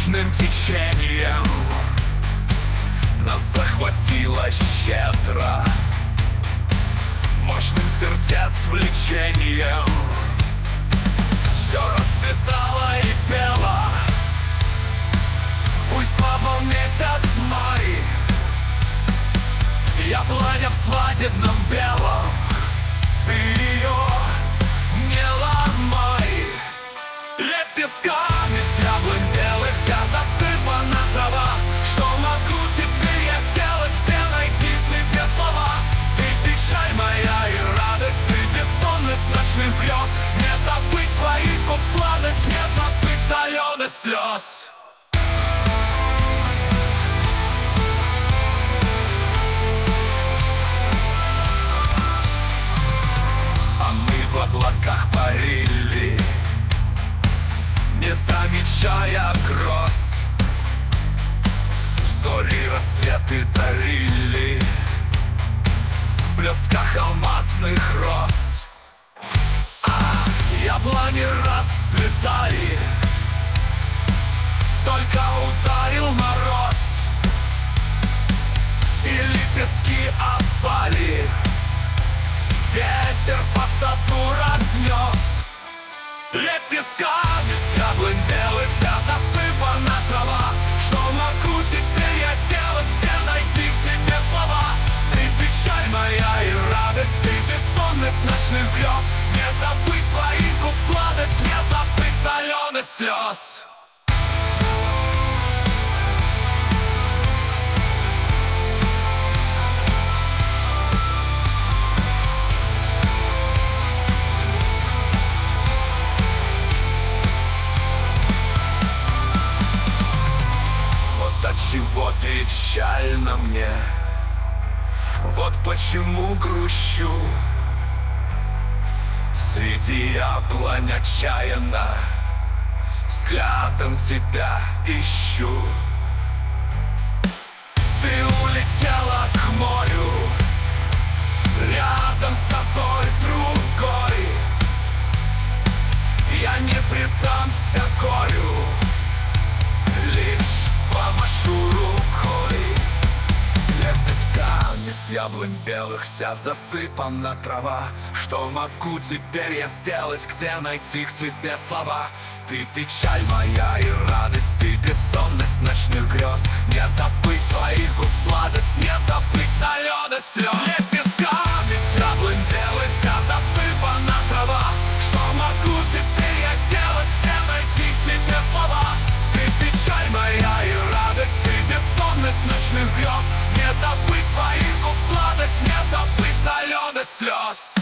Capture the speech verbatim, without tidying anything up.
ночным течением нас захватило щедро мощным сердец влечением. Все расцветало и пело, буйствовал месяц май. Яблоня в свадебном белом, ты ее не ломай. Лепестками с яблонь белых вся засыпана трава. Что могу теперь я сделать, где найти в тебе слова? Ты печаль моя и радость, ты бессонность ночных грез. Не забыть твоих губ сладость, не забыть соленость слез. В облаках парили, не замечая гроз. Зори рассветы дарили в блестках алмазных роз. А яблони расцветали, только ударил мороз, и лепестки опали. Ветер по саду разнес. Лепестками с яблонь белых вся засыпана трава. Что могу теперь я сделать, где найти в тебе слова? Ты печаль моя и радость, ты бессонность ночных грез. Не забыть твоих губ сладость, не забыть соленость слез. Отчего печально мне, вот почему грущу. Среди яблонь отчаянно взглядом тебя ищу. Ты улетела к морю, рядом с тобой другой. Я не предамся горю, лишь помашу рукой. Лепестками с яблонь белых вся засыпана трава. Что могу теперь я сделать, где найти в тебе слова? Ты печаль моя и радость, ты бессонность ночных грез. Не забыть твоих губ сладость, не забыть соленость слез. Лепестками с яблонь белых вся засыпана трава. Что могу теперь я сделать, где найти в тебе слова? Ты печаль моя и радость, ты бессонность ночных грез. Не забыть твоих губ сладость, не забыть соленость слез.